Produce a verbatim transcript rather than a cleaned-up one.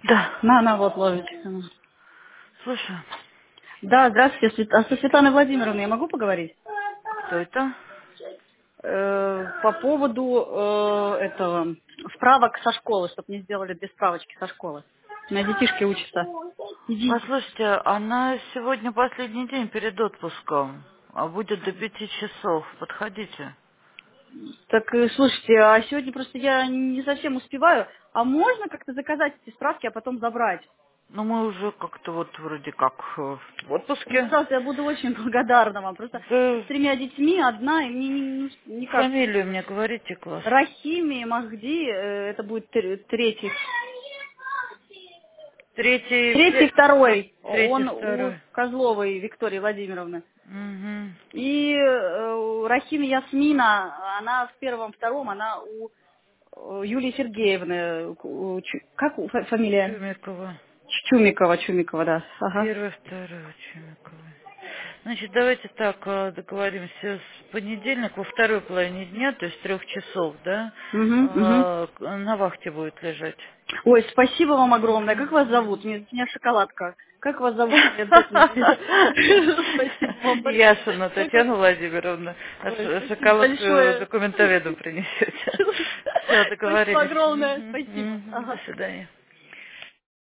Да, на, на, вот ловит. Слушай, Да, здравствуйте, Свет- а со Светланой Владимировной я могу поговорить? кто это? Э, по поводу э, этого справок со школы, чтобы не сделали две справочки со школы. У меня детишки учатся. Идите. Послушайте, она сегодня последний день перед отпуском, а будет до пяти часов. Подходите. Так, э, слушайте, а сегодня просто я не совсем успеваю. А можно как-то заказать эти справки, а потом забрать? Ну, мы уже как-то вот вроде как э, в Ну, отпуске. пожалуйста, я буду очень благодарна вам. Просто с Вы тремя детьми одна, и мне не- ну, никак. фамилию мне говорите, класс. Рахими, Махди, э, это будет тр- третий. Третий, Третий, пе- второй, третий, он у второй. Козловой Виктории Владимировны. Угу. И э, Рахими Ясмина, она в первом, втором, она у э, Юлии Сергеевны. у Чу- как у- фа- фамилия? Чумикова. Чумикова, Чумикова, да. Ага. Первый, второй, Чумикова. Значит, давайте так э, договоримся с понедельника, во второй половине дня, то есть трех часов, да, Угу, угу. э, к- на вахте будет лежать. Ой, спасибо вам огромное. Как Мгм, вас зовут? мгм. Мне- Меня шоколадка. Как вас зовут? Мне обязательно. Спасибо вам большое. Яшина Как вас... Татьяна Владимировна. А Ой, ш- спасибо шоколадку большое. документоведу принесете. Все, Спасибо договорились. огромное. Мгм, Спасибо. мгм. До Ага. свидания.